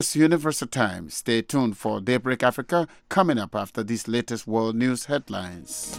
Universal Time. Stay tuned for Daybreak Africa coming up after these latest world news headlines.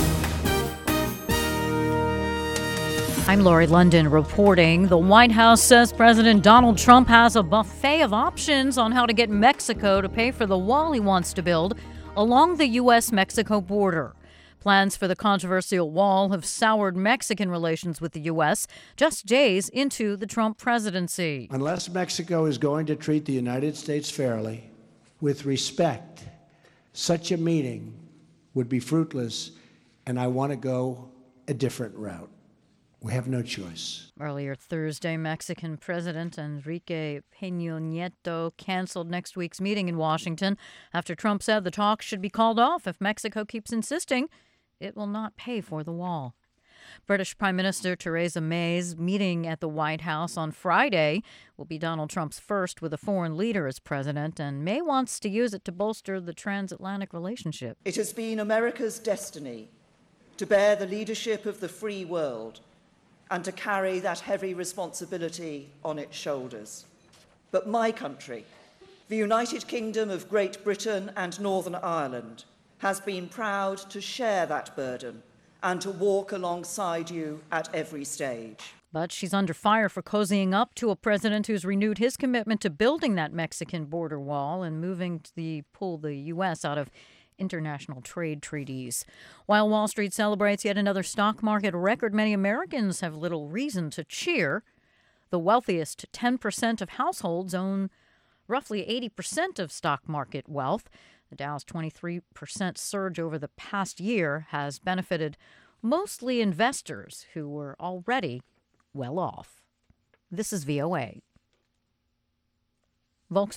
I'm Laurie London reporting. The White House says President Donald Trump has a buffet of options on how to get Mexico to pay for the wall he wants to build along the U.S.-Mexico border. Plans for the controversial wall have soured Mexican relations with the U.S. just days into the Trump presidency. Unless Mexico is going to treat the United States fairly, with respect, such a meeting would be fruitless, and I want to go a different route. We have no choice. Earlier Thursday, Mexican President Enrique Peña Nieto canceled next week's meeting in Washington after Trump said the talks should be called off if Mexico keeps insisting it will not pay for the wall. British Prime Minister Theresa May's meeting at the White House on Friday will be Donald Trump's first with a foreign leader as president, and May wants to use it to bolster the transatlantic relationship. It has been America's destiny to bear the leadership of the free world and to carry that heavy responsibility on its shoulders. But my country, the United Kingdom of Great Britain and Northern Ireland, has been proud to share that burden and to walk alongside you at every stage. But she's under fire for cozying up to a president who's renewed his commitment to building that Mexican border wall and moving to pull the U.S. out of international trade treaties. While Wall Street celebrates yet another stock market record, many Americans have little reason to cheer. The wealthiest 10% of households own roughly 80% of stock market wealth. The Dow's 23% surge over the past year has benefited mostly investors who were already well off. This is VOA.